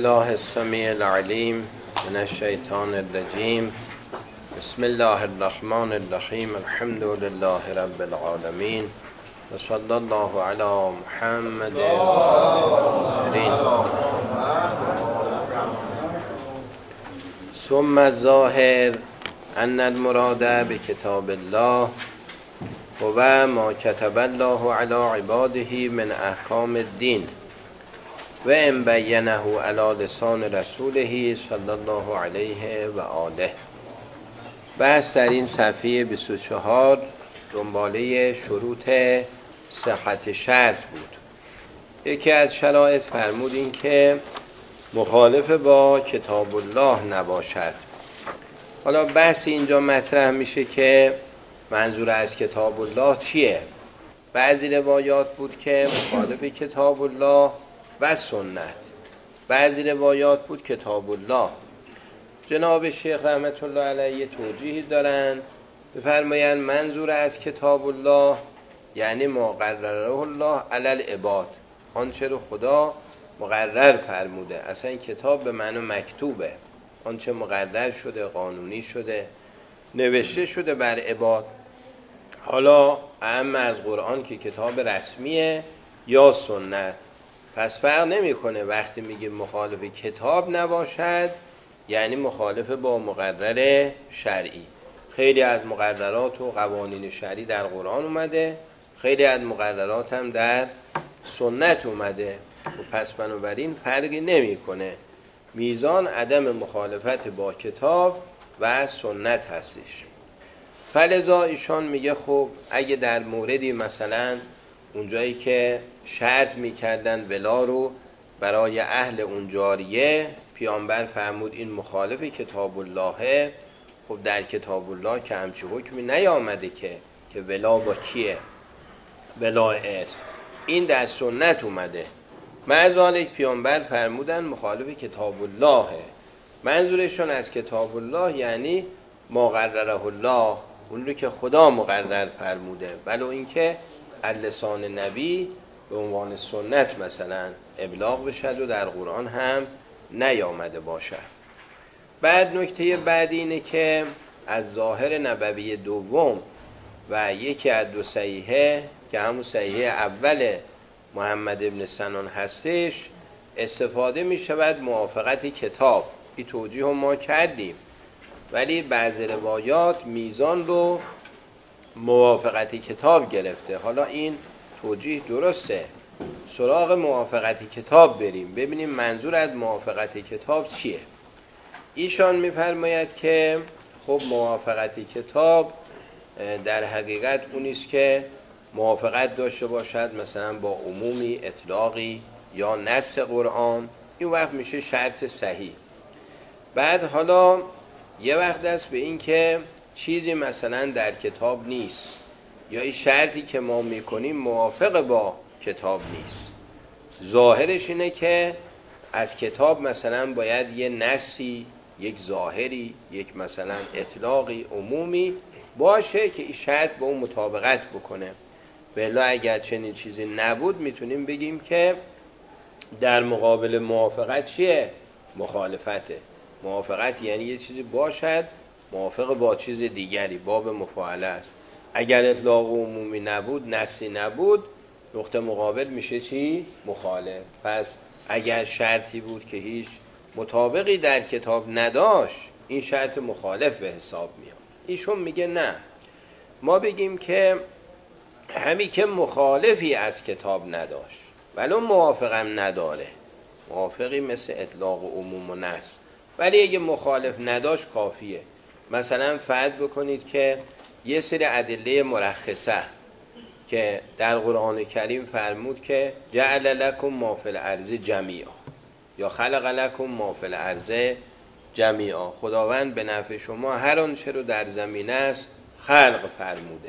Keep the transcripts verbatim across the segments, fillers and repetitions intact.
بالله السمیع العلیم من الشیطان الرجیم. بسم الله الرحمن الرحیم. الحمد لله رب العالمین و صلی الله علی محمد المرسلین. ثم الظاهر ان المراد بکتاب الله هو ما کتب الله علی عباده من احکام الدین و ان بینه علی لسان رسوله صلی الله علیه و آله. بحث در این صفحه بیست و چهار دنباله شروط صحت شرط بود. یکی از شرایط فرمود این که مخالف با کتاب الله نباشد. حالا بحث اینجا مطرح میشه که منظور از کتاب الله چیه؟ بعضی روایات بود که مخالف کتاب الله و سنت، بعضی روایات بود کتاب الله. جناب شیخ رحمت الله علیه توجیهی دارن، بفرمایند منظور از کتاب الله یعنی مقرره الله علی العباد، آنچه رو خدا مقرر فرموده. اصلا این کتاب به معنی مکتوبه، آنچه مقرر شده، قانونی شده، نوشته شده بر عباد. حالا اهم از قرآن که کتاب رسمیه یا سنت، پس فرق نمیکنه. وقتی میگه مخالف کتاب نباشد یعنی مخالف با مقرر شرعی. خیلی از مقررات و قوانین شرعی در قرآن اومده، خیلی از مقررات هم در سنت اومده و پس بنابراین فرقی نمیکنه. میزان عدم مخالفت با کتاب و سنت هستش. فلذا ایشان میگه خب اگه در موردی مثلا اونجایی که شرط میکردن ولا رو برای اهل اون جاریه، پیامبر فرمود این مخالف کتاب اللهه، خب در کتاب الله که همچی حکمی نیامده که که ولا با کیه؟ ولا است. این در سنت اومده. معذالک پیامبر فرمودن مخالف کتاب اللهه. منظورشون از کتاب الله یعنی مقرره الله، اون رو که خدا مقرر فرموده، ولو اینکه لسان نبی به عنوان سنت مثلا ابلاغ بشد و در قرآن هم نیامده باشد. بعد نکته بعدی اینه که از ظاهر نبوی دوم و یکی از دو صحیحه که همون صحیحه اول محمد ابن سنان هستش استفاده می شود موافقت کتاب. این توجیه هم ما کردیم، ولی بعضی روایات میزان رو موافقت کتاب گرفته. حالا این توجیه درسته، سراغ موافقت کتاب بریم ببینیم منظور از موافقت کتاب چیه. ایشان میفرماید که خب موافقت کتاب در حقیقت اونیست که موافقت داشته باشد مثلا با عمومی، اطلاقی یا نص قرآن. این وقت میشه شرط صحیح. بعد حالا یه وقت است به این که چیزی مثلا در کتاب نیست یا این شرطی که ما میکنیم موافق با کتاب نیست. ظاهرش اینه که از کتاب مثلا باید یه نصی، یک ظاهری، یک مثلا اطلاقی عمومی باشه که این شرط با اون مطابقت بکنه. بلا اگر چنین چیزی نبود میتونیم بگیم که در مقابل موافقت چیه؟ مخالفته. موافقت یعنی یه چیزی باشد موافق با چیز دیگری، باب مفاعله است. اگر اطلاق عمومی نبود، نصی نبود، نقطه مقابل میشه چی؟ مخالف. پس اگر شرطی بود که هیچ مطابقی در کتاب نداشت، این شرط مخالف به حساب میاد. ایشون میگه نه، ما بگیم که همی که مخالفی از کتاب نداشت ولو موافقم نداره، موافقی مثل اطلاق و عموم و نص، ولی اگه مخالف نداشت کافیه. مثلا فرض بکنید که یه سری ادله مرخصه که در قرآن کریم فرمود که جعل لکم ما فی الارض جمیعا یا خلق لکم ما فی الارض جمیعا، خداوند به نفع شما هر آنچه رو در زمین است خلق فرموده.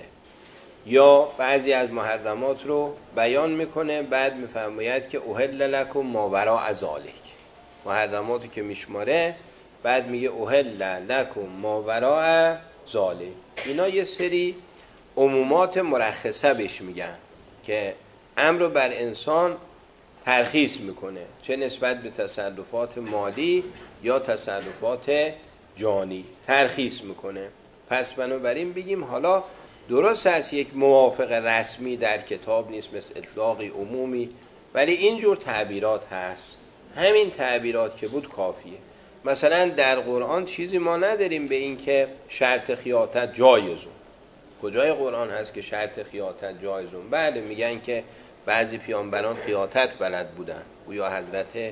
یا بعضی از محرمات رو بیان میکنه، بعد میفرماید که احل لکم ما وراء ذالک، محرماتی که میشماره، بعد میگه احل لکم ما وراء ذالک. اینا یه سری عمومات مرخصه بهش میگن که امر بر انسان ترخیص میکنه، چه نسبت به تصرفات مالی یا تصرفات جانی ترخیص میکنه. پس بنابراین بگیم حالا درست است یک موافق رسمی در کتاب نیست مثل اطلاقی عمومی، ولی اینجور تعبیرات هست، همین تعبیرات که بود کافیه. مثلا در قرآن چیزی ما نداریم به این که شرط خیاطت جایزون. کجای قرآن هست که شرط خیاطت جایزون؟ بله میگن که بعضی پیامبران خیاطت بلد بودن، گویا حضرت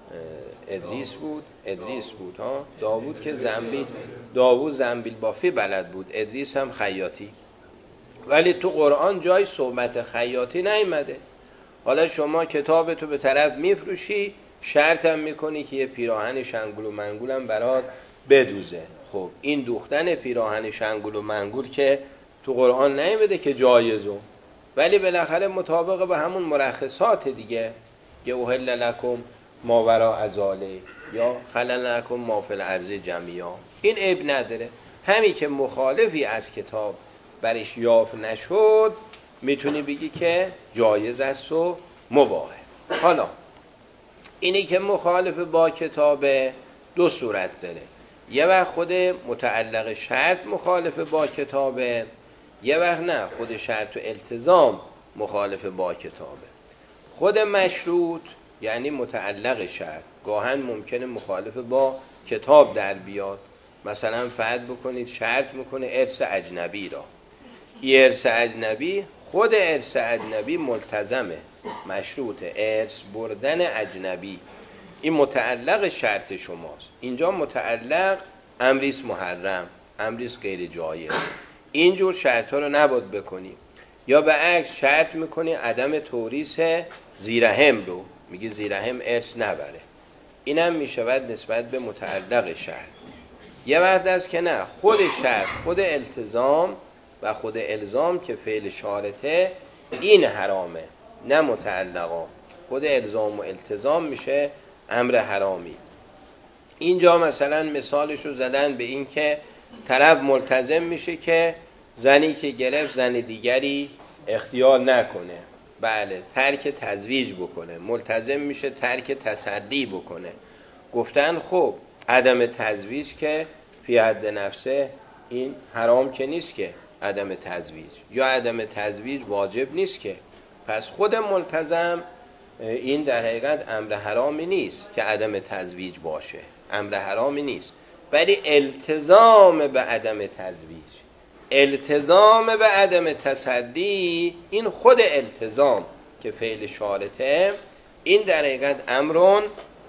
ادریس بود ادریس بود ها داوود که زنبیل داوود زنبیل بافی بلد بود، ادریس هم خیاطی. ولی تو قرآن جای صحبت خیاطی نیامده. حالا شما کتابتو به طرف میفروشی، شرط هم میکنی که یه پیراهن شنگول و منگول هم برات بدوزه. خب این دوختن پیراهن شنگول و منگول که تو قرآن نیامده که جایزو، ولی بالاخره مطابق به همون مرخصات دیگه، که اوهل لکم ما وراء ذالک یا خلل لکم ما فی الارض جمیعا، این عیب نداره. همین که مخالفی از کتاب برش یافت نشد میتونی بگی که جایز است و مباحه. حالا اینی که مخالف با کتاب دو صورت داره، یه وقت خود متعلق شرط مخالف با کتابه، یه وقت نه خود شرط و التزام مخالف با کتابه. خود مشروط یعنی متعلق شرط گاهن ممکنه مخالف با کتاب در بیاد. مثلا فرض بکنید شرط میکنه ارث اجنبی را، این ارث اجنبی خود ارث اجنبی ملتزمه، مشروط ارث بردن اجنبی، این متعلق شرط شماست. اینجا متعلق امریست محرم، امریست غیر جایز، اینجور شرط ها رو نباید بکنی. یا به عکس شرط میکنی عدم توریث زیرهم رو، میگی زیرهم ارث نبره، اینم میشود نسبت به متعلق شرط. یه وقت است که نه خود شرط خود التزام و خود الزام که فعل شارطه این حرامه، نه متعلقا، خود الزام و التزام میشه امر حرامی. اینجا مثلا مثالش رو زدن به این که طرف ملتزم میشه که زنی که گرفت زن دیگری اختیار نکنه، بله ترک تزویج بکنه، ملتزم میشه ترک تصدی بکنه. گفتن خب عدم تزویج که فی حد نفسه این حرام که نیست که عدم تزویج، یا عدم تزویج واجب نیست که، پس خود ملتزم این در حقیقت امر حرامی نیست که عدم تزویج باشه، امر حرامی نیست، ولی التزام به عدم تزویج، التزام به عدم تصدی، این خود التزام که فعل شارطه، این در حقیقت امرون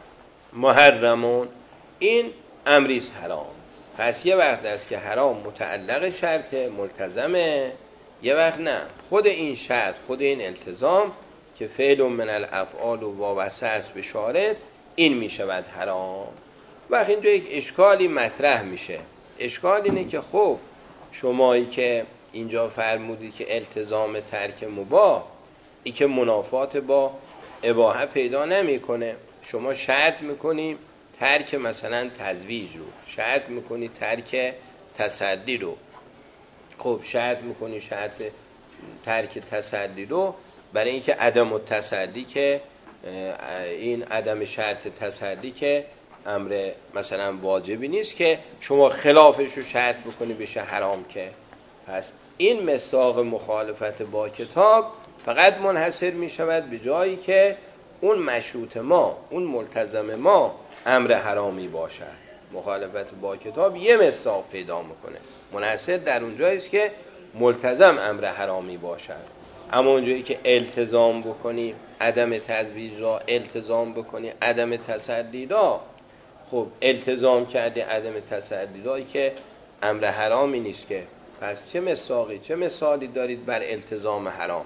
محرمون، این امریست حرام. پس یه وقت است که حرام متعلق شرطه ملتزمه، یه وقت نه خود این شرط خود این التزام که فعل من الافعال و وابسته است به شارط این میشود حرام. وقت اینجا یک اشکالی مطرح میشه. اشکال اینه که خب شمایی که اینجا فرمودی که التزام ترک مباح ای که منافات با اباحه پیدا نمیکنه، شما شرط میکنی ترک مثلا تزویج رو، شرط میکنی ترک تصدی رو، خب شرط میکنی شرط ترک تصدی رو برای اینکه عدم التصدی که این عدم شرط تصدی که امر مثلا واجبی نیست که شما خلافش رو شرط بکنی بشه حرام که. پس این مصداق مخالفت با کتاب فقط منحصر می شود به جایی که اون مشروط ما، اون ملتزم ما امر حرامی باشد. مخالفت با کتاب یه مصداق پیدا میکنه، منحصر در اون جاییست که ملتزم امر حرامی باشد. اما اونجایی که التزام بکنی عدم تزویج را، التزام بکنی عدم تصدی را، خب التزام کرده عدم تصدی رایی که امر حرامی نیست که، پس چه مصداقی چه مثالی دارید بر التزام حرام؟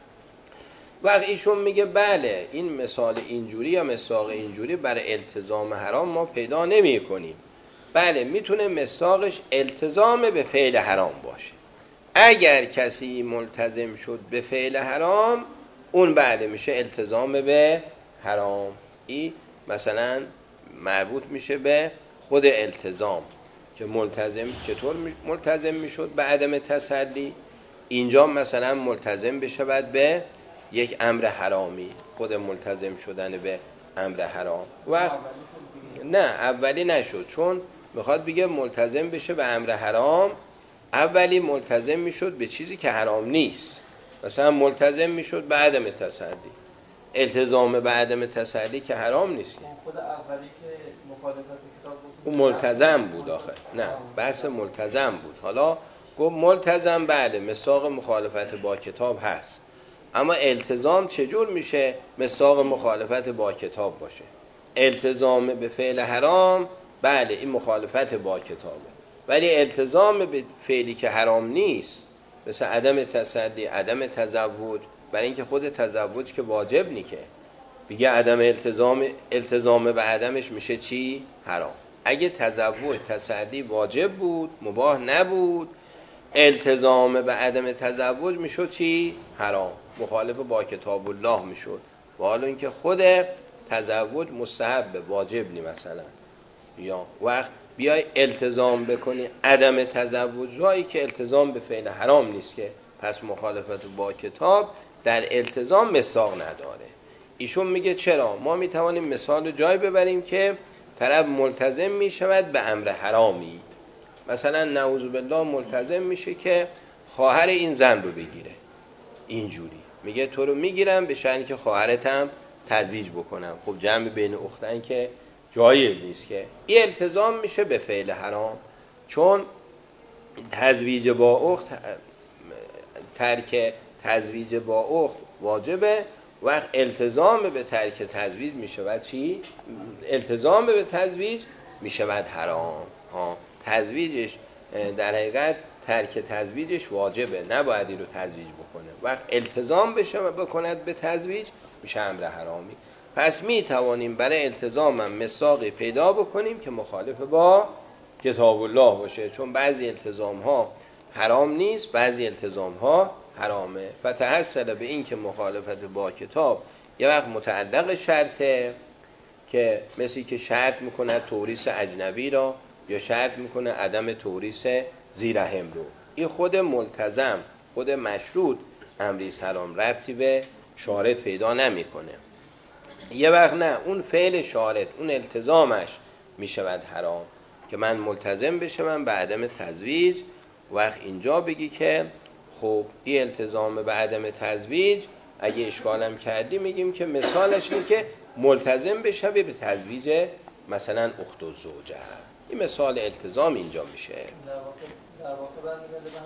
وقت ایشون میگه بله این مثال اینجوری یا مصداق اینجوری بر التزام حرام ما پیدا نمی کنیم. بله میتونه مصداقش التزام به فعل حرام باشه. اگر کسی ملتزم شد به فعل حرام اون بله میشه التزام به حرام. این مثلا مربوط میشه به خود التزام که ملتزم چطور ملتزم میشد به عدم تصدی، اینجا مثلا ملتزم بشه بعد به یک امر حرامی، خود ملتزم شدن به امر حرام. وقت نه اولی نشد، چون میخواد بگه ملتزم بشه به امر حرام. اولی ملتزم میشد به چیزی که حرام نیست، مثلا ملتزم میشد به عدم تسلی. التزام به عدم تسلی که حرام نیست. خود اولی که مخالفت کتاب بود اون ملتزم بود آخه. نه بحث ملتزم بود. حالا گفت ملتزم بله مساق مخالفت با کتاب هست، اما التزام چجور میشه مساق مخالفت با کتاب باشه؟ التزام به فعل حرام بله این مخالفت با کتابه، ولی التزام به فعلی که حرام نیست مثل عدم تسلی، عدم تزوج، برای اینکه خود تزوج که واجب نیکه بگه عدم التزام، التزام به عدمش میشه چی؟ حرام. اگه تزوج تسلی واجب بود مباح نبود، التزام به عدم تزوج میشد چی؟ حرام، مخالف با کتاب الله میشد. و حالا اینکه خود تزوج مستحب واجب نی مثلا، یا وقت بیای التزام بکنی عدم تزوج رایی که التزام به فعل حرام نیست که پس مخالفت با کتاب در التزام مساق نداره. ایشون میگه چرا؟ ما میتوانیم مثال جای ببریم که طرف ملتزم میشود به امر حرامی، مثلا نعوذ بالله ملتزم میشه که خواهر این زن رو بگیره، اینجوری میگه تو رو میگیرم به شأنی که خواهرتم تزویج بکنم. خب جمع بین اختن که جایز نیست که. این التزام میشه به فعل حرام، چون تزویج با اخت، ترک تزویج با اخت واجبه. وقت التزام به ترک تزویج میشود چی؟ التزام به تزویج میشود حرام. ها تزویجش در حقیقت ترک تزویجش واجبه، نباید این رو تزویج بکنه. وقت التزام بشه بکند به تزویج میشه امر حرامی. پس می توانیم برای التزام هم مصداقی پیدا بکنیم که مخالف با کتاب الله باشه، چون بعضی التزام ها حرام نیست، بعضی التزام ها حرامه. فتحصل به این که مخالفت با کتاب یه وقت متعلق شرطه، که مثلی که شرط میکنه توریث اجنبی را، یا شرط میکنه عدم توریث ذی‌رحم رو. این خود ملتزم، خود مشروط امریز حرام ربطی به شارط پیدا نمیکنه. یه وقت نه اون فعل شارط، اون التزامش میشود حرام که من ملتزم بشم به عدم تزویج. وقت اینجا بگی که خب این التزام به عدم تزویج اگه اشکالم کردی میگیم که مثالش اینه که ملتزم بشه به تزویج مثلا اخت و زوجه. این مثال التزام اینجا میشه. در واقع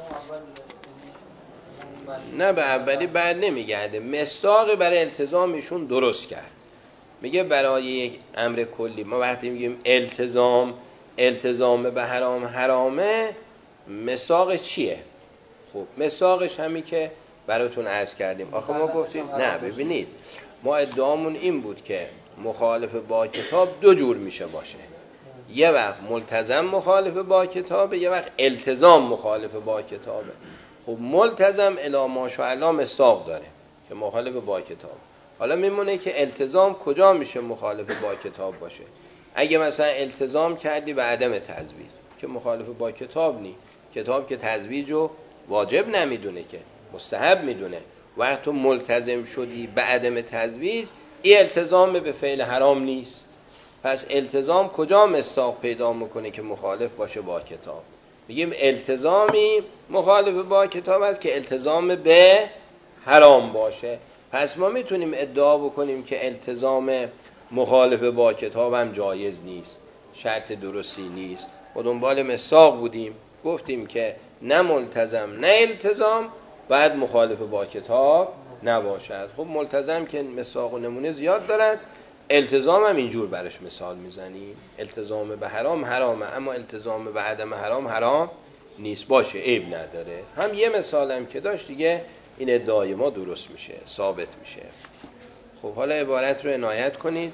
نه به اولی بعد نمیگرده، مصداق برای التزامشون درست کرد. میگه برای یک امر کلی ما وقتی میگیم التزام التزام به حرام حرامه، مصداق چیه؟ خب مصداقش همین که براتون عرض کردیم. آخه ما گفتیم نه ببینید ما ادعامون این بود که مخالف با کتاب دو جور میشه باشه، یه وقت ملتزم مخالف با کتابه، یه وقت التزام مخالف با کتابه. خب ملتزم الی ماشاءالله مصداق داره که مخالف با کتاب. حالا میمونه که التزام کجا میشه مخالف با کتاب باشه؟ اگه مثلا التزام کردی به عدم تزویج که مخالف با کتاب نی، کتاب که تزویجو واجب نمیدونه که مستحب میدونه. وقت تو ملتزم شدی به عدم تزویج، این التزام به فعل حرام نیست. پس التزام کجا مصداق پیدا میکنه که مخالف باشه با کتاب؟ میگیم التزامی مخالف با کتاب است که التزام به حرام باشه. پس ما میتونیم ادعا بکنیم که التزام مخالف با کتاب هم جایز نیست، شرط درستی نیست. و دنبال مصداق بودیم، گفتیم که نه ملتزم نه التزام باید مخالف با کتاب نباشد. خب ملتزم که مصداق و نمونه زیاد دارد، التزام هم اینجور برش مثال میزنیم. التزام به حرام حرامه، اما التزام به عدم حرام حرام نیست، باشه عیب نداره. هم یه مثال هم که داشت دیگه این ادعای ما درست میشه، ثابت میشه. خب حالا عبارت رو عنایت کنید.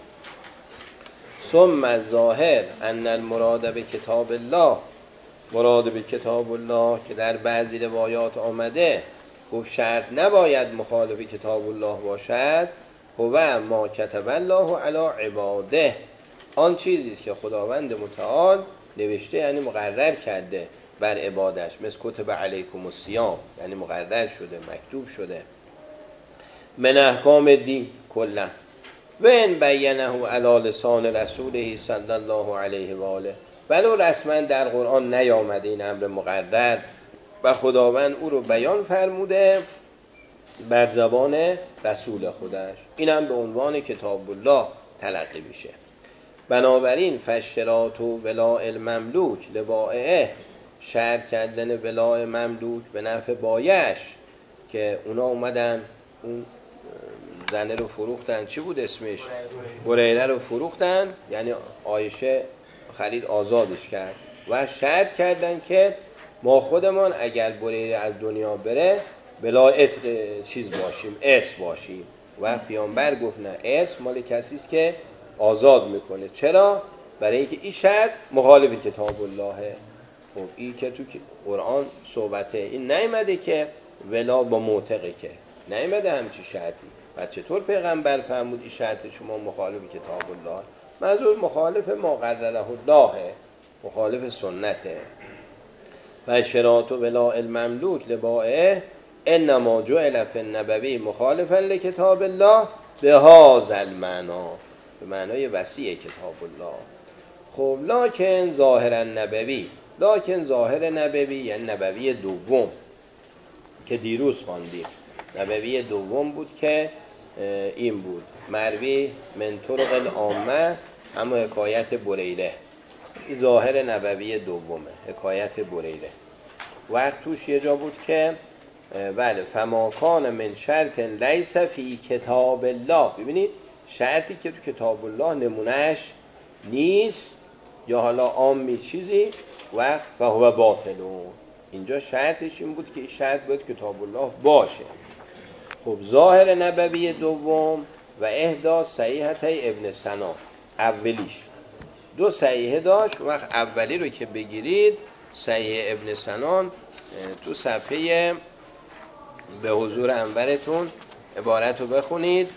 ثم الظاهر ان المراد به کتاب الله، مراد به کتاب الله که در بعضی روایات آمده گفت شرط نباید مخالف کتاب الله باشد، هو ما کتب الله علی عباده، آن چیزی که خداوند متعال نوشته یعنی مقرر کرده بر عبادش، مثل کتب علیکم الصیام یعنی مقرر شده مکتوب شده. من احکام دین کلا و ان بینه علی لسان رسوله صلی الله علیه و آله، ولو رسما در قرآن نیامده این امر مقرر و خداوند او رو بیان فرموده بر زبان رسول خودش، اینم به عنوان کتاب الله تلقی میشه. بنابراین فشرات و ولاء المملوک لبائعه، شرط کردن ولاء مملوک به نفع بایش که اونا اومدن اون زنه رو فروختن، چی بود اسمش؟ بریره رو فروختن، یعنی عایشه خرید آزادش کرد و شرط کردن که ما خودمان اگر بریره از دنیا بره بلا چیز باشیم، ارث باشیم. و پیامبر گفت نه، ارث مال کسی است که آزاد میکنه. چرا؟ برای اینکه این شرط مخالف کتاب اللهه. خب این که تو قرآن صحبته، این نیامده که ولا با معتقه، که نیامده همچی شرطی. و چطور پیغمبر فرمود این شرط شما مخالف کتاب الله؟ منظور مخالف ما قرره اللهه، مخالف سنته. و شرات و ولاء المملوک لبائعه انما جعل فی النبوی مخالفا لکتاب الله به هذا المعنا، به معنای وسیع کتاب الله. خب لکن ظاهر نبوی، لکن ظاهر نبوی یعنی نبوی دوم که دیروز خواندیم، نبوی دوم بود که این بود مروی من طرق العامه، اما حکایت بریره ظاهر نبوی دومه، حکایت بریره. وقت توش یه جا بود که بله فما کان من شرط لیس فی کتاب الله، ببینید شرطی که تو کتاب الله نمونهش نیست یا حالا عامی چیزی وقت فهو باطلون، اینجا شرطش این بود که این شرط باید کتاب الله باشه. خب ظاهر نبوی دوم و اهدا صحیحتای ابن سنا، اولیش دو صحیحه داشت. وقت اولی رو که بگیرید صحیح ابن سنان تو صفحه به حضور انورتون عبارت رو بخونید،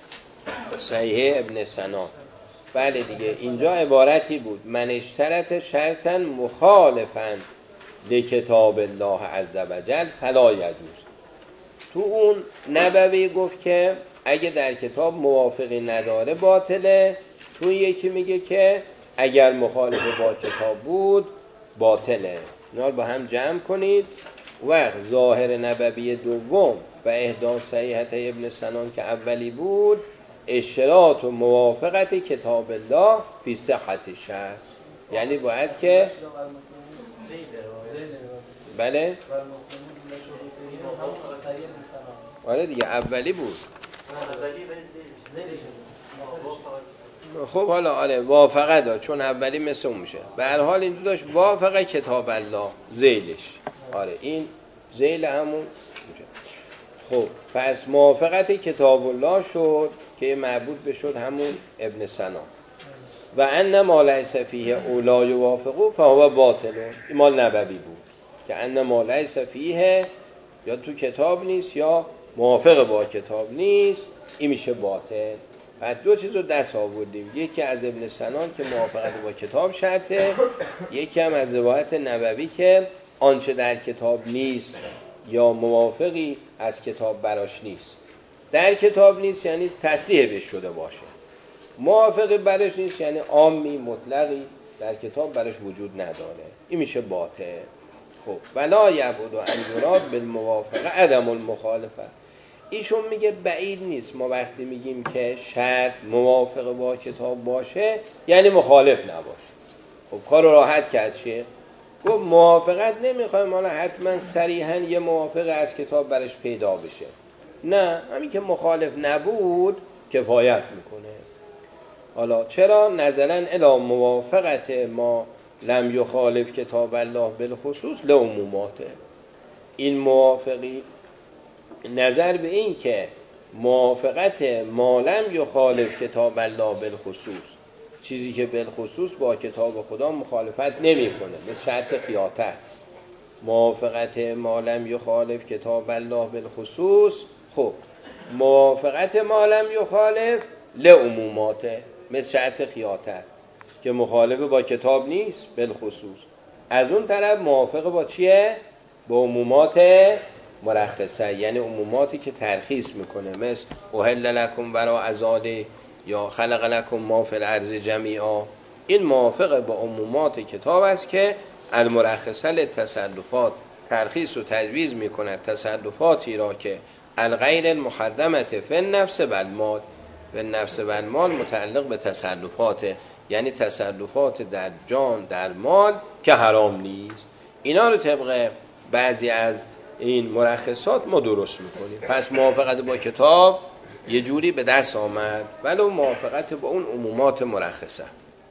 صحیح ابن سنان. بله دیگه اینجا عبارتی بود من اشترط شرطا مخالفا لکتاب الله عز وجل فلا یجوز. تو اون نبوی گفت که اگه در کتاب موافقی نداره باطله، تو یکی میگه که اگر مخالف با کتاب بود باطله. اینا رو با هم جمع کنید. و ظاهر نبوی دوم و اهدا صحیحت ابن سنان که اولی بود اشتراط و موافقت کتاب الله فی صحت شرط، یعنی باید که بله آره دیگه اولی بود. خب حالا آره وافقه داد، چون اولی مثل اون میشه. به هر حال این دو داشت وافقه کتاب الله زیلش، آره این زیل همون میشه. خب پس موافقت کتاب الله شد که معبود بشد همون ابن سنا. و ان ما لیس فیه اولا یوافقو فهو باطل، این مال نبوی بود که ان ما لیس فیه یا تو کتاب نیست یا موافق با کتاب نیست، این میشه باطل. پس دو چیز رو دست آوردیم، یکی از ابن سنان که موافقت با کتاب شرطه، یکی هم از روایت نبوی که آنچه در کتاب نیست یا موافقی از کتاب براش نیست. در کتاب نیست یعنی تصریح بهش شده باشه، موافقی براش نیست یعنی عامی مطلقی در کتاب براش وجود نداره، این میشه باطل. خب ولا یبعد ان یراد بالموافقه عدم المخالفه، ایشون میگه بعید نیست ما وقتی میگیم که شرط موافق با کتاب باشه یعنی مخالف نباشه. خب کار راحت کرد چیه؟ گفت موافقت نمیخوایم حالا حتما صریحا یه موافق از کتاب برش پیدا بشه، نه همین که مخالف نبود کفایت میکنه. حالا چرا نظرا الی موافقت ما لم یخالف کتاب الله بالخصوص لعموماته، این موافقی نظر به این که موافقت ما لم یخالف کتاب الله بالخصوص، چیزی که بالخصوص با کتاب خدا مخالفت نمیکنه، مثل شرط خیاطه، موافقت ما لم یخالف کتاب الله بالخصوص. خب موافقت ما لم یخالف لعموماته، مثل شرط خیاطه که مخالف با کتاب نیست بالخصوص، از اون طرف موافق با چیه؟ با عمومات مرخصه، یعنی عموماتی که ترخیص میکنه، مثل احل لکم ورا ازاله یا خلق لکم ما فی الارض جمیعا. این موافق با عمومات کتاب است که المرخصه للتصرفات، ترخیص و تجویز میکند تصرفاتی را که الغیر المحرمت فی النفس و المال، و النفس و المال متعلق به تصرفات، یعنی تصرفات در جان در مال که حرام نیست. اینا رو طبق بعضی از این مرخصات ما درست میکنیم. پس موافقت با کتاب یه جوری به دست آمد، ولو موافقت با اون عمومات مرخصه.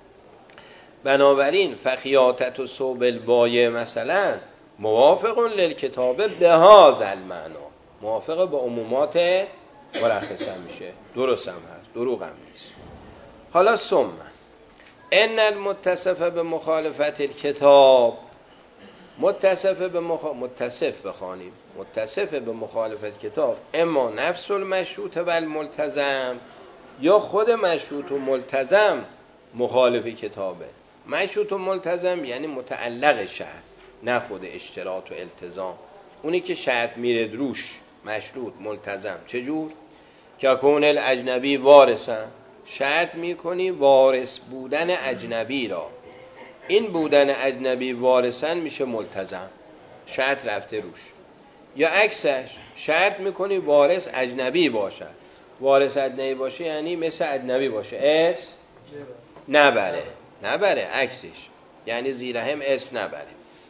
بنابراین فخیاتت و صوب البایع مثلا موافق للکتاب به هذا المعنا، موافق با عمومات مرخصه میشه، درست هم هست، دروغ هم نیست. حالا ثم ان المتصف به مخالفت الکتاب، متصف به مخ... متصف بخوانیم، متصف به مخالفت کتاب اما نفس المشروط و الملتزم، یا خود مشروط و ملتزم مخالف کتابه. مشروط و ملتزم یعنی متعلق شرط، نه خود اشتراط و التزام. اونی که شرط میره روش مشروط ملتزم. چجور؟ که کون الاجنبی وارثن، شرط میکنی وارث بودن اجنبی را، این بودن اجنبی وارثن میشه ملتزم، شرط رفته روش. یا عکسش شرط میکنی وارث اجنبی باشه، وارث اجنبی باشه یعنی مثل اجنبی باشه، ارث نبره، نبره عکسش یعنی زیرهم ارث نبره.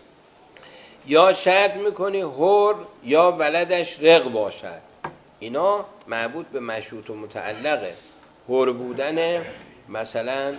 یا شرط میکنی حر یا ولدش رق باشد، اینا مربوط به مشروط و متعلقه. حر بودن مثلا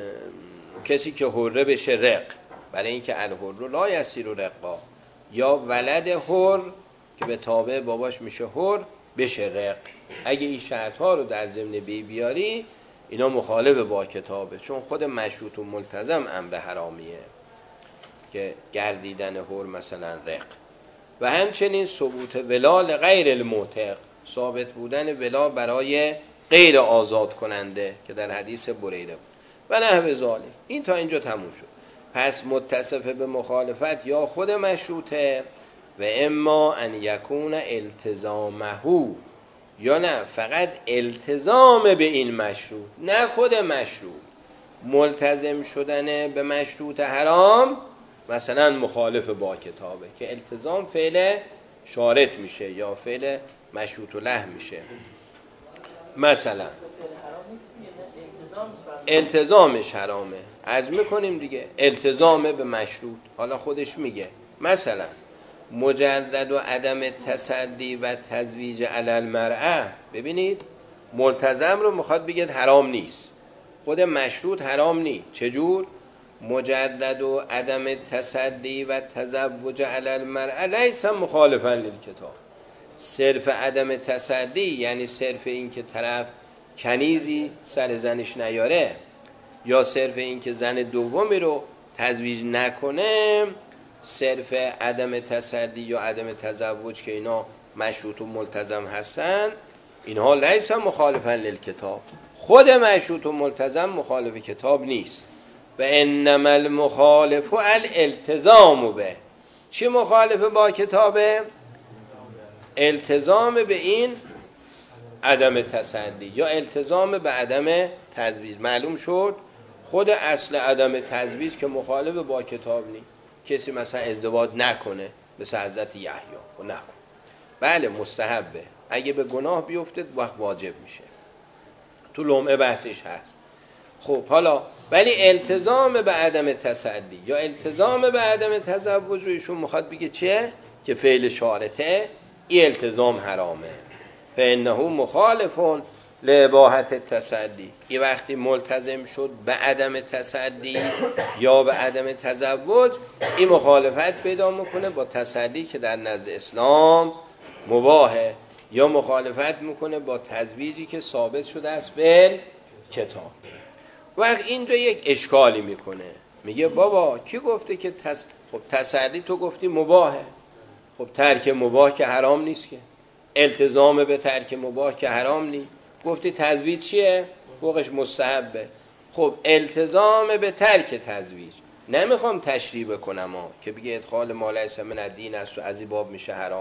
کسی که حره بشه رق، برای اینکه الحر لا یصیر رقا، یا ولد حر که به تابع باباش میشه حر بشه رق. اگه این شرط ها رو در ضمن بی بیاری اینا مخالف با کتابه، چون خود مشروط و ملتزم امر حرامیه که گردیدن حر مثلا رق. و همچنین ثبوت ولا لغیر المعتق، ثابت بودن ولا برای غیر آزاد کننده که در حدیث بریده بود و نحو ذالک. این تا اینجا تموم شد. پس متصف به مخالفت یا خود مشروطه و اما ان یکون التزامه، یا نه فقط التزام به این مشروط، نه خود مشروط. ملتزم شدن به مشروط حرام مثلا مخالف با کتابه که التزام فعل شارط میشه یا فعل مشروط له میشه. مثلا التزامش حرامه، عرض میکنیم دیگه، التزام به مشروط. حالا خودش میگه مثلا مجرد و عدم تصدی و تزویج علی المرأه، ببینید ملتزم رو میخواد بگید حرام نیست، خود مشروط حرام نیست. چجور؟ مجرد و عدم تصدی و تزوج علی المرأه لیس مخالفا للکتاب. صرف عدم تصدی یعنی صرف این که طرف کنیزی سر زنش نیاره، یا صرف این که زن دومی رو تزویج نکنه، صرف عدم تصدی یا عدم تزوج که اینا مشروط و ملتزم هستن، اینها لیس مخالفا للکتاب. خود مشروط و ملتزم مخالف کتاب نیست. و انما المخالف الالتزام به، چی مخالف با کتابه؟ التزام به این عدم تصدی یا التزام به عدم تزویج. معلوم شد خود اصل عدم تزویج که مخالف با کتاب نیست. کسی مثلا ازدواج نکنه مثل حضرت یحیی و نکن، بله مستحبه، اگه به گناه بیفته وقت واجب میشه، تو لمعه بحثش هست. خب حالا ولی التزام به عدم تصدی یا التزام به عدم تزوج رو ایشون میخواد بگه چیه؟ که فعل شارطه، این التزام حرامه. فانه مخالف لاباحت التصدی. این وقتی ملتزم شد به عدم تصدی یا به عدم تزوج، این مخالفت پیدا میکنه با تصدی که در نزد اسلام مباحه، یا مخالفت میکنه با تزویجی که ثابت شده است به کتاب. وقت این دو یک اشکالی میکنه، میگه بابا کی گفته که تص... خب تصدی تو گفتی مباحه، خب ترک مباح که حرام نیست که، التزام به ترک مباح که حرام نیست، گفتی تزویج چیه؟ فوقش مستحبه. خب التزام به ترک تزویج، نمیخوام تشریح بکنم ها که بگه ادخال ما لیس من الدین است و از این باب میشه حرامه،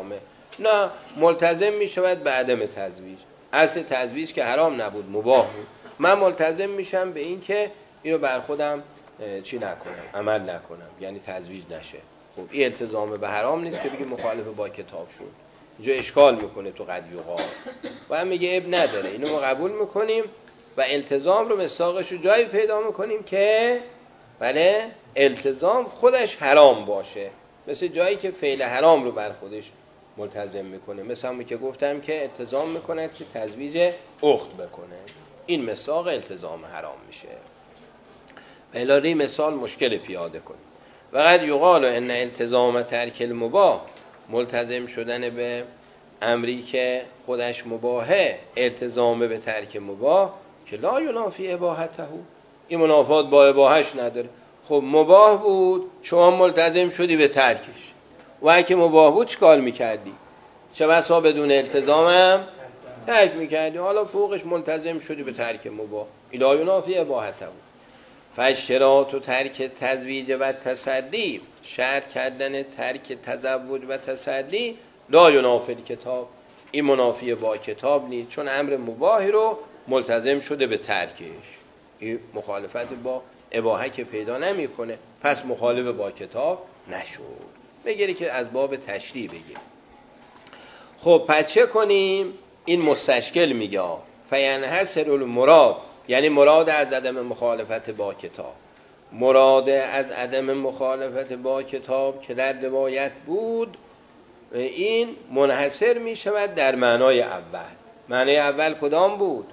نه، ملتزم می شود به عدم تزویج. اصل تزویج که حرام نبود، مباح بود. من ملتزم میشم به این که اینو بر خودم چی نکنم، عمل نکنم، یعنی تزویج نشه. خب این التزام به حرام نیست که بگی مخالف با کتاب شد. اینجا اشکال میکنه تو قد یقال و هم میگه اب نداره، اینو ما قبول میکنیم و التزام رو مصداقش رو جایی پیدا میکنیم که بله التزام خودش حرام باشه، مثل جایی که فعل حرام رو بر خودش ملتزم میکنه، مثل همون که گفتم که التزام میکنه که تزویج اخت بکنه، این مصداق التزام حرام میشه. بلاری مثال مشکل پیاده کنیم. وقد یقال ان التزام ترک المباح، ملتزم شدن به امری که خودش مباحه، التزام به ترک مباح که لا ینافی اباحته، این منافات با اباحش نداره. خب مباح بود، شما ملتزم شدی به ترکش، و اگه مباح بود چیکار میکردی؟ چه بسا بدون التزامم ترک میکردی، حالا فوقش ملتزم شدی به ترک مباح، لا ینافی اباحته. فشرات و ترک تزویج و تصدی، شرط کردن ترک تزوج و تصدی لا ینافی کتاب، این منافی با کتاب نیست، چون امر مباحی رو ملتزم شده به ترکش، این مخالفت با اباحه که پیدا نمیکنه، پس مخالف با کتاب نشد. بگیری که از باب تشریع بگیم. خب پس چه کنیم؟ این مستشکل میگه فینحصر المراد، یعنی مراد از عدم مخالفت با کتاب، مراد از عدم مخالفت با کتاب که در روایت بود، این منحصر می شود در معنای اول. معنای اول کدام بود؟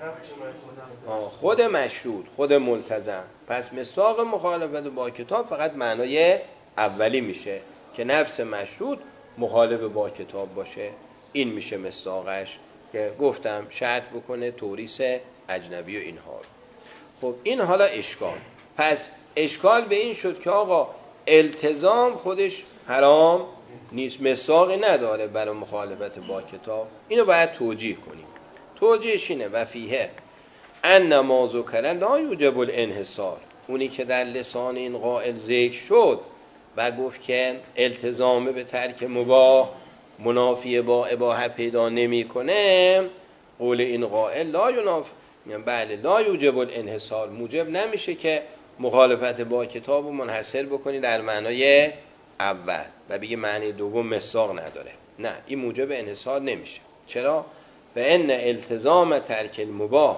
خود مشروط، خود ملتزم. پس مصداق مخالفت با کتاب فقط معنای اولی میشه که نفس مشروط مخالف با کتاب باشه، این میشه مصداقش که گفتم شرط بکنه توریث اجنبی و اینها. خب این حالا اشکال. پس اشکال به این شد که آقا التزام خودش حرام نیست، مصداقی نداره برای مخالفت با کتاب، اینو باید توجیه کنیم. توجیهش اینه و فیه ان ما ذکر لا یوجب الانحصار، اونی که در لسان این قائل ذکر شد و گفت که التزام به ترک مباح منافی با اباحه پیدا نمیکنه، قول این قائل لا یناف، بله لا یوجب الانحصار، موجب نمیشه که مخالفت با کتاب رو منحصر بکنی در معنای اول و بگی معنی دوم مصداق نداره. نه، این موجب انحصار نمیشه. چرا؟ به ان التزام ترک المباح،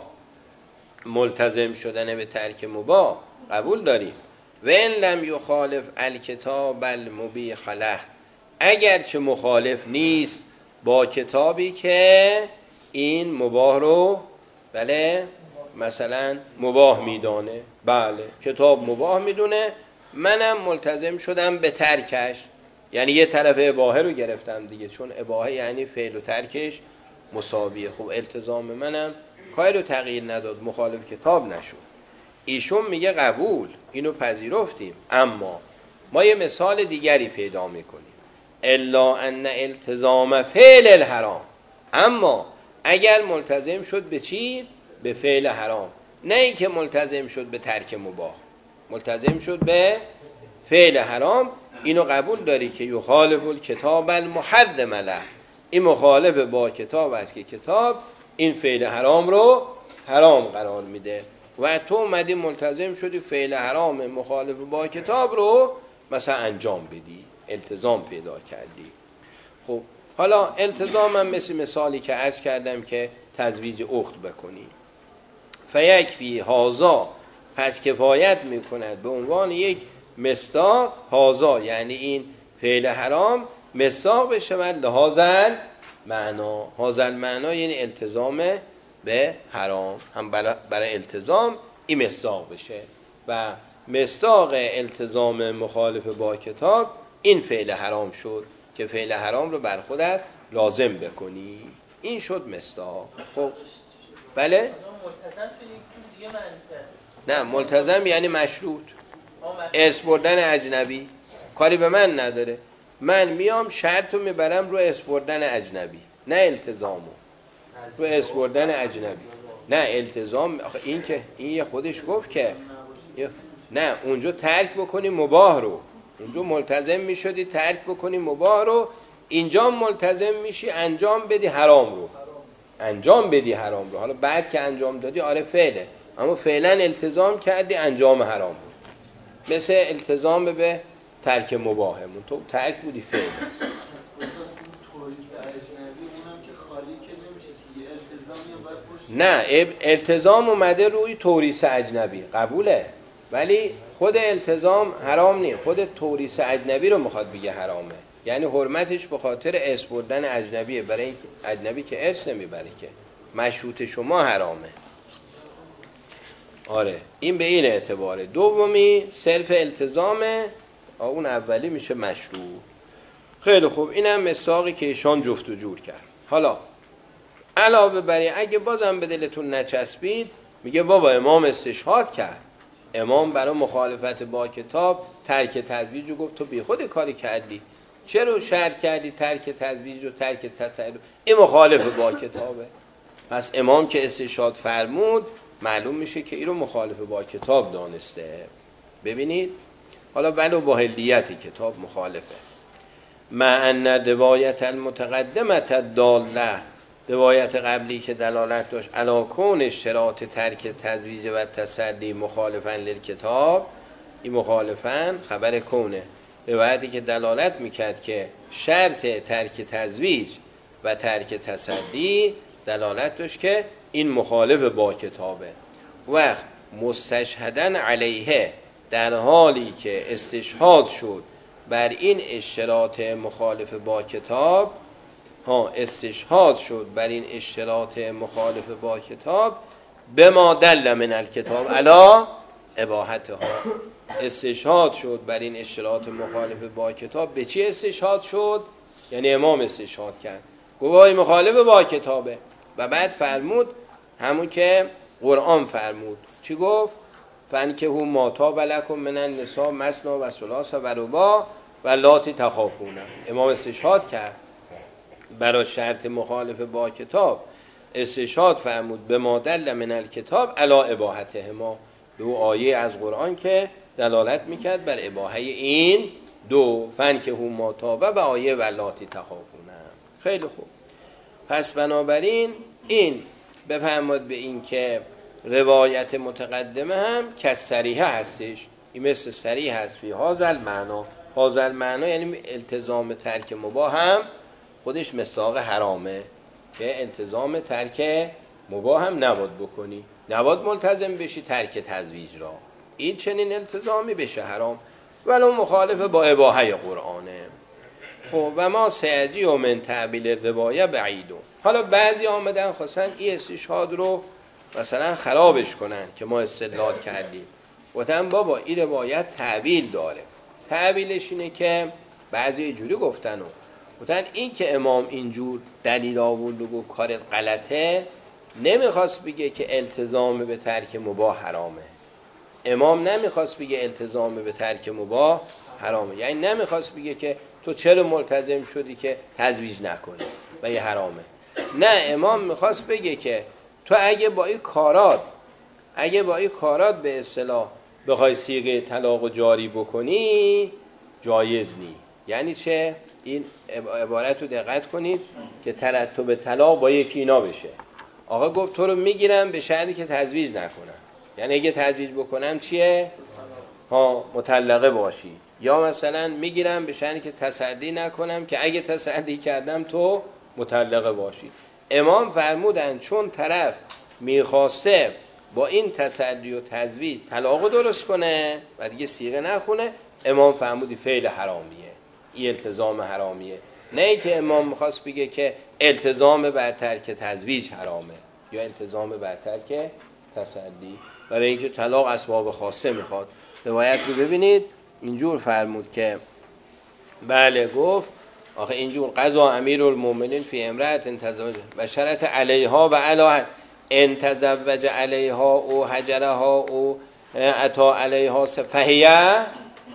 ملتزم شدن به ترک مباح قبول داریم. و ان لم یخالف الکتاب المبیح له، اگرچه مخالف نیست با کتابی که این مباح رو بله مثلا مباح میدانه، بله کتاب مباح میدونه، منم ملتزم شدم به ترکش، یعنی یه طرف اباحه رو گرفتم دیگه، چون اباحه یعنی فعل و ترکش مساویه. خب التزام منم کاری رو تغییر نداد، مخالف کتاب نشد. ایشون میگه قبول، اینو پذیرفتیم، اما ما یه مثال دیگری پیدا میکنیم. الا ان التزام فعل الحرام، اما اگر ملتزم شد به چی؟ به فعل حرام، نه اینکه ملتزم شد به ترک مباح، ملتزم شد به فعل حرام، اینو قبول داری که یخالف الکتاب المحرم له، این مخالف با کتاب است که کتاب این فعل حرام رو حرام قرار میده و تو اومدی ملتزم شدی فعل حرام مخالف با کتاب رو مثلا انجام بدی، التزام پیدا کردی. خب حالا التزام هم مثل مثالی که عرض کردم که تزویج اخت بکنی، فیکفی هازا، پس کفایت میکند به عنوان یک مصداق، هازا یعنی این فعل حرام مصداق بشه و لحاظاً معنا، هازل معنا یعنی التزام به حرام، هم برای التزام این مصداق بشه و مصداق التزام مخالف با کتاب این فعل حرام شد که فعل حرام رو بر خودت لازم بکنی، این شد مصداق. خب بله نه، ملتزم یعنی مشروط، ارث بردن اجنبی کاری به من نداره، من میام شرط رو میبرم رو ارث بردن اجنبی، نه التزامو رو ارث بردن اجنبی، نه التزام. آخه این که این یه خودش گفت که نه، اونجا ترک بکنی مباح رو، اونجا ملتزم میشدی ترک بکنی مباح رو، اینجا ملتزم میشی انجام بدی حرام رو، انجام بدی حرام رو. حالا بعد که انجام دادی آره فعله، اما فعلا التزام کردی انجام حرام رو، مثل التزام به ترک مباهمون، تو ترک بودی فعله. نه التزام اومده روی توریث اجنبی قبوله، ولی خود التزام حرام نیست، خود توریث اجنبی رو میخواد بگه حرامه، یعنی حرمتش به خاطر ارث بردن اجنبیه، برای این اجنبی که ارث نمیبره که مشروط شما حرامه. آره این به این اعتباره. دومی صرف التزامه، اون اولی میشه مشروع. خیلی خوب، اینم مساقی که ایشان جفت و جور کرد. حالا علاوه بر این اگه بازم به دلتون نچسبید، میگه بابا امام استشهاد کرد، امام برای مخالفت با کتاب ترک تزویج رو گفت، تو بی خود کاری کردی، چرا شرع کردی ترک تزویج و ترک تسلل، این مخالف با کتابه. پس امام که استشهاد فرمود معلوم میشه که این رو مخالف با کتاب دانسته. ببینید حالا ولو با حلیت کتاب مخالفه. مع ان روایت المتقدمه الداله، روایت قبلی که دلالت داشت علی کون اشتراط ترک تزویج و تسلی مخالفن للکتاب، این مخالفن خبر کونه، روایتی که دلالت میکرد که شرط ترک تزویج و ترک تسلی دلالت داشت که این مخالف با کتابه. وقت مستشهدن علیه، در حالی که استشهاد شد بر این اشتراط مخالف با کتاب، ها استشهاد شد بر این اشتراط مخالف با کتاب، به ما دل من الکتاب علی اباحتها، استشهاد شد بر این اشتراط مخالف با کتاب. به چی استشهاد شد؟ یعنی امام استشهاد کرد گواهی مخالف با کتابه، و بعد فرمود همون که قرآن فرمود، چی گفت؟ فانکحوا ما طاب لکم من النساء مثنی و ثلاث و رباع و لاتی تخافون. امام استشهاد کرد برای شرط مخالف با کتاب، استشهاد فرمود به ما دل من الکتاب علی اباحتهما، دو آیه از قرآن که دلالت میکرد بر اباحه این دو، فانکحوا ما طاب و آیه و لاتی تخافون. خیلی خوب، پس بنابراین این بفرماد به این که روایت متقدمه هم که صریحه هستش، این مثل صریح هست فی هذا معنا. هذا معنا یعنی التزام ترک مباح هم خودش مساق حرامه، که التزام ترک مباح هم نباید بکنی، نباید ملتزم بشی ترک تزویج را، این چنین التزامی بشه حرام، ولو مخالف با اباحه قرآنه. خب و ما سیجی و من تعبیل روایه بعیدون. حالا بعضی آمدن خواستن این استشهاد رو مثلا خرابش کنن که ما استدلال کردیم، گفتن بابا این روایت تعبیل داره. تعبیلش اینه که بعضی اینجوری گفتن و گفتن این که امام اینجور دلیل آورد و گفت کار غلطه، نمیخواست بگه که التزام به ترک مباح حرامه. امام نمیخواست بگه التزام به ترک مباح حرامه، یعنی نمیخواست بگه که تو چرا ملتزم شدی که تزویج نکنی و یه حرامه. نه، امام میخواست بگه که تو اگه با این کارات اگه با این کارات به اصطلاح بخوای صیغه طلاق جاری بکنی جایز نی. یعنی چه؟ این عبارت رو دقت کنید که ترتب طلاق با یکی اینا بشه. آقا گفت تو رو میگیرم به شرطی که تزویج نکنم، یعنی اگه تزویج بکنم چیه؟ ها مطلقه باشی. یا مثلا میگیرم به شرطی که تصدی نکنم که اگه تصدی کردم تو مطلقه باشی. امام فرمودن چون طرف میخواسته با این تصدی و تزویج طلاق درست کنه و دیگه صیغه نخونه، امام فرمودی فعل حرامیه، این التزام حرامیه. نه ای که امام میخواست بگه که التزام بر ترک تزویج حرامه یا التزام بر ترک تصدی، برای اینکه طلاق اسباب خاصه میخواد. روایت رو ببینید اینجور فرمود که بله گفت آخه اینجور قضا امیرالمومنین فی امرأة تزوج و شرط علیها و علی ان تزوج علیها او هجرها او عطا علیها فهیه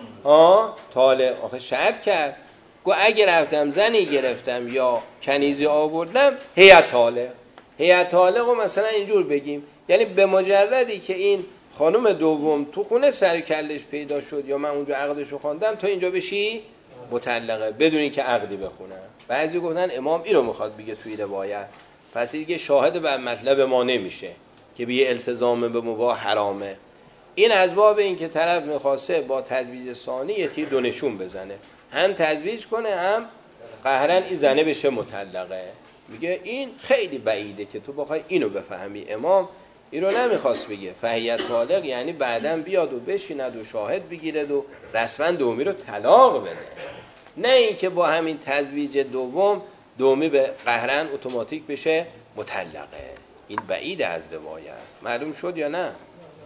ها طالق. آخه شرط کرد، گو اگه رفتم زنی گرفتم یا کنیزی آوردم هی طالق. هی طالق رو مثلا اینجور بگیم، یعنی به مجردی که این خانم دوم تو خونه سر کلش پیدا شد یا من اونجا عقدش رو خواندم تا اینجا بشی مطلقه بدون اینکه عقدی بخونن. بعضی گفتن امام اینو میخواد بگه توی روایت، پس دیگه شاهد بر مطلب ما نمیشه که بیه التزام به مباح حرامه. این از باب این که طرف میخواسته با تجویز ثانی یه تیر دو نشون بزنه، هم تجویز کنه هم قهرن این زنه بشه مطلقه. میگه این خیلی بعیده که تو بخوای اینو بفهمی. امام این رو نمیخواست بگه فهیت طالق یعنی بعدم بیاد و بشیند و شاهد بگیرد و رسما دومی رو طلاق بده، نه اینکه با همین تزویج دوم دومی به قهرن اتوماتیک بشه مطلقه. این بعید از روایت. معلوم شد یا نه؟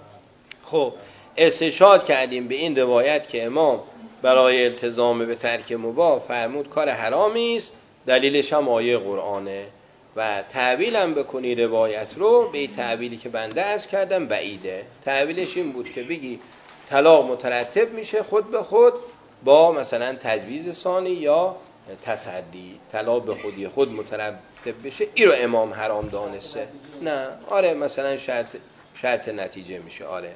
خب استشهاد کردیم به این روایت که امام برای التزام به ترک مباح فرمود کار حرامی است، دلیلش هم آیه قرآنه. و تعبیل هم بکنی روایت رو به این تعبیلی که بنده عرض کردم بعیده. تعبیلش این بود که بگی طلاق مترتب میشه خود به خود با مثلا تجویز ثانی یا تصدی، طلاق به خودی خود مترتب بشه، این رو امام حرام دانسته. نه آره مثلا شرط شرط نتیجه میشه. آره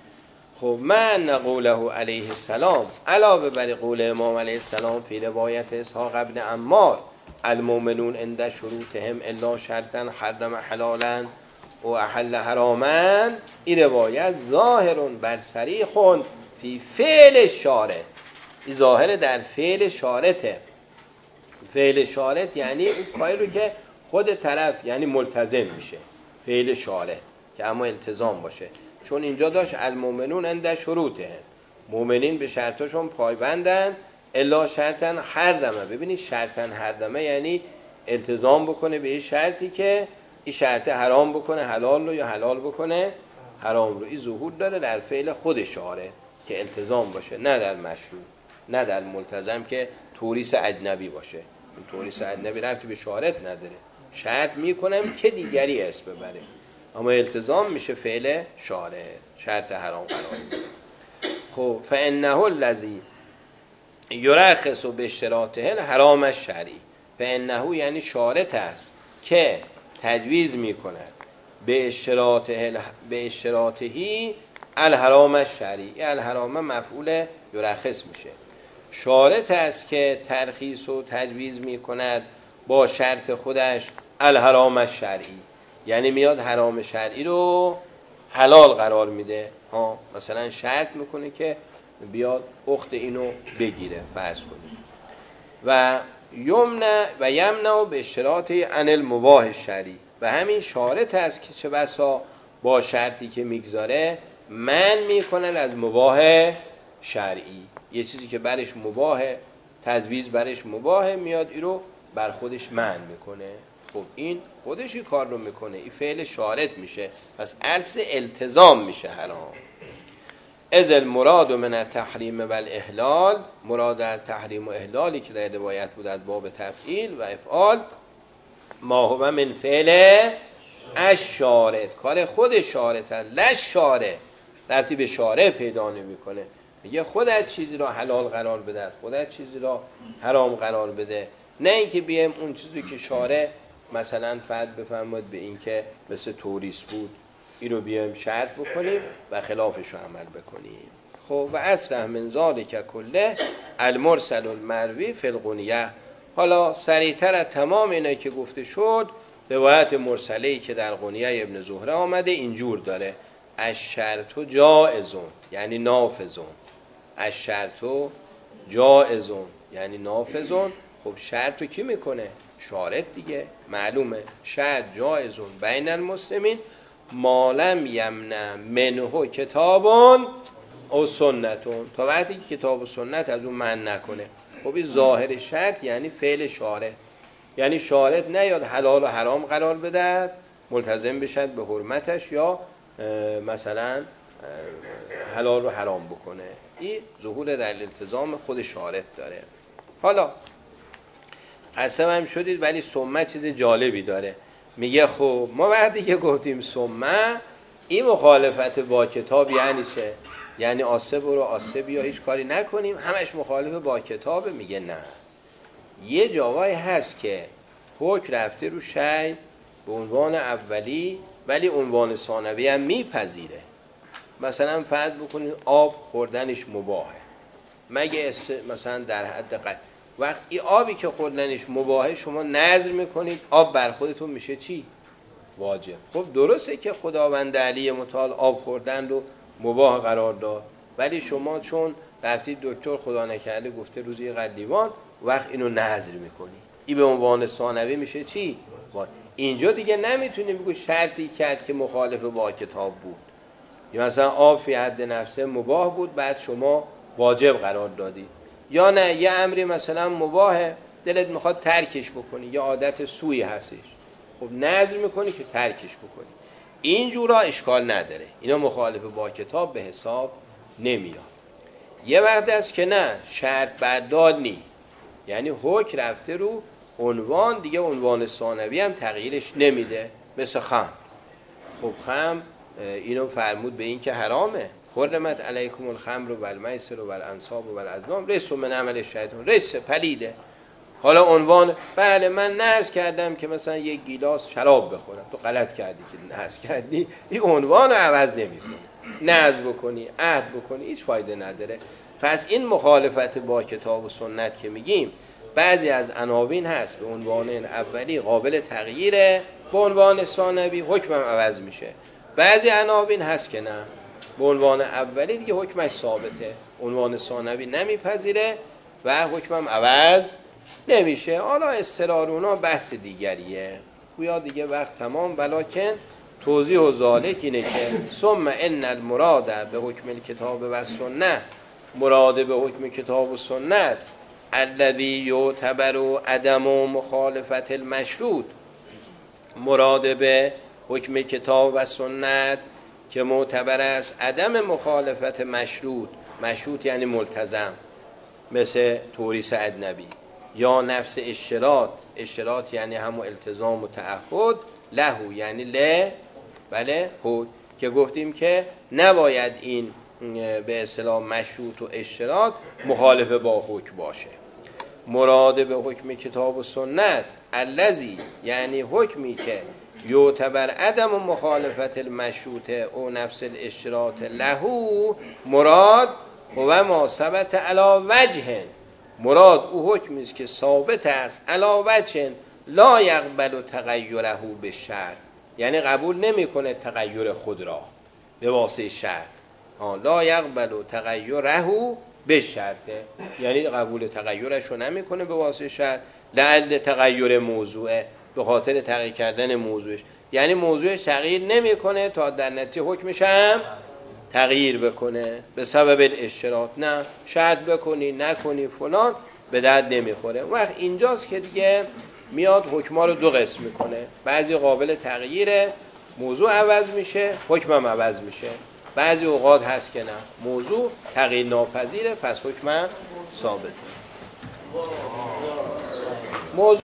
خب من قوله علیه السلام علاوه بر قول امام علیه السلام فی روایت اسحاق ابن عمار المؤمنون عند شروطهم الا شرطا حرم حلالا و احل حراما، این روایت ظاهر بر صریح فی فعل شارع، این ظاهر در فعل شارطه. فعل شارط یعنی اون کاری رو که خود طرف یعنی ملتزم میشه، فعل شارط که اما التزام باشه. چون اینجا داشت المؤمنون عند شروطهم، مؤمنین به شرطشون پایبندن، الا شرطن حرمه. ببینید شرطن حرمه یعنی التزام بکنه به این شرطی که این شرط حرام بکنه حلال رو یا حلال بکنه حرام رو. این ظهور داره در فعل خود شارع که التزام باشه، نه در مشروع، نه در ملتزم که توریث اجنبی باشه. این توریث اجنبی ربطی به شارط نداره، شرط میکنم که دیگری اسم ببره، اما التزام میشه فعل شارع، شرط حرام قرار میده. خب فانه الذی یرخص باشتراطه الحرام الشرعی، فانه یعنی شارط است که تجویز میکند به اشتراطه به اشتراطهی الحرام الشرعی. الحرام مفعول یرخص میشه. شارط است که ترخیص و تجویز میکند با شرط خودش الحرام الشرعی، یعنی میاد حرام شرعی رو حلال قرار میده. ها مثلا شرط میکنه که بیاد اخت اینو بگیره فرض کنید، و یمنع و یمنع به اشتراط عن المباح شرعی، و همین شارط است که چه بسا با شرطی که میگذاره من میکنن از مباح شرعی. یه چیزی که برش مباح، تجویز برش مباح، میاد این رو بر خودش منع میکنه. خب این خودش این کار رو میکنه، این فعل شارط میشه، پس اصل التزام میشه حرام. از المراد من التحریم و الاحلال، مراد از تحریم و احلالی که در روایت بود از باب تفعیل و افعال، ما هو من فعل الشارع، کار خود شارط است، لا شارع ربطی به شارع پیدا نمیکنه. میگه خودت چیزی را حلال قرار بده، خودت چیزی را حرام قرار بده، نه اینکه بیایم اون چیزی که شارع مثلا فرض بفرماید به این که مثل توریث بود این رو بیایم شرط بکنیم و خلافش رو عمل بکنیم. خب و اصل من ذالک کله المرسل المروی فی الغنیه. حالا سریعتر از تمام اینایی که گفته شد، روایت مرسله‌ای که در غنیه ابن زهره آمده اینجور داره: الشرط جائزون یعنی نافذون، الشرط جائزون یعنی نافذون. خب شرط رو کی میکنه؟ شارط دیگه، معلومه. شرط جائزون بین المسلمین ما لم یمنع منه کتابون او سنتون، تا وقتی که کتاب و سنت از اون منع نکنه. خب این ظاهر شرط یعنی فعل شارع، یعنی شارط نیاد حلال و حرام قرار بده، ملتزم بشد به حرمتش یا مثلا حلال رو حرام بکنه. این ظهور در التزام خود شارط داره. حالا قسم هم شدید، ولی سمه چیز جالبی داره. میگه خب ما وقتی که گفتیم سمه، این مخالفت با کتاب یعنی چه؟ یعنی آسه برو آسه بیا هیچ کاری نکنیم، همش مخالف با کتابه؟ میگه نه، یه جاوایی هست که حکم رفته رو شی به عنوان اولی ولی عنوان ثانوی هم میپذیره. مثلا فرض بکنید آب خوردنش مباهه، مگه مثلا در حد قد وقتی آبی که خوردنش مباهه شما نذر میکنید، آب بر خودتون میشه چی؟ واجب. خب درسته که خداوند علی متعال آب خوردن رو مباح قرار داد، ولی شما چون رفتید دکتر خدا نکرده گفته روزی قلیوان، وقت اینو نذر میکنید، این به عنوان ثانوی میشه چی؟ واجب. اینجا دیگه نمیتونی بگو شرطی کرد که مخالف با کتاب بود، یا مثلا آب فی حد نفسه مباح بود بعد شما واجب قرار دادی، یا نه یه امری مثلا مباحه دلت میخواد ترکش بکنی، یا عادت سوی هستش، خب نذر میکنی که ترکش بکنی. اینجورا اشکال نداره، اینا مخالف با کتاب به حساب نمیاد. یه وقت است که نه شرط برداد نی، یعنی حکم رفته رو عنوان، دیگه عنوان ثانوی هم تغییرش نمیده، مثل خمر. خب خمر اینو فرمود به این که حرامه، حرمت علیکم الخمر و المیسر و الانصاب و الازلام رجس من عمل الشیطان، رجس پلیده. حالا عنوان بله من نذر کردم که مثلا یک گیلاس شراب بخورم، تو غلط کردی که نذر کردی، این عنوان رو عوض نمی‌کنه. نذر بکنی عهد بکنی هیچ فایده نداره. پس این مخالفت با کتاب و سنت که میگیم، بعضی از عناوین هست به عنوان اولی قابل تغییره، به عنوان ثانوی حکمم عوض میشه. بعضی عناوین هست که نه، به عنوان اولی دیگه حکمش ثابته، عنوان ثانوی نمیپذیره و حکمم عوض نمیشه. حالا اصطلاح اونا بحث دیگریه، گویا دیگه وقت تمام. ولکن توضیح و ذالک اینه که ثم ان المراد به حکم الکتاب و سنت، مراد به حکم کتاب و سنت الذی یعتبر عدم مخالفت المشروط، مراد به حکم کتاب و سنت که معتبر است عدم مخالفت مشروط، مشروط یعنی ملتزم، مثل توریث اجنبی، یا نفس اشتراط، اشتراط یعنی همون التزام و تعهد، لهو یعنی له، بله هو، که گفتیم که نباید این به اصطلاح مشروط و اشتراط مخالف با حکم باشه. مراد به حکم کتاب و سنت الذی یعنی حکمی که یعتبر عدم مخالفت المشروط او نفس الاشتراط لهو، مراد هو ما ثبت علی وجه، مراد او حکمی است که ثابت است علی وجه لا یقبل تغیره بالشرط، یعنی قبول نمیکنه تغییر خود را به واسطه شرط. ها لا یقبل تغیره بالشرط یعنی قبول تغییرش رو نمیکنه به واسطه شرط، لعل تغییر موضوعه، به خاطر تغییر کردن موضوعش، یعنی موضوعش تغییر نمیکنه تا در نتیجه حکمش هم تغییر بکنه به سبب الاشتراط. نه شرط بکنی نکنی فلان به درد نمیخوره. وقت اینجاست که دیگه میاد حکما رو دو قسم میکنه، بعضی قابل تغییره، موضوع عوض میشه حکمم عوض میشه، بعضی اوقات هست که نه موضوع تغییر ناپذیره پس حکمم ثابته. موضوع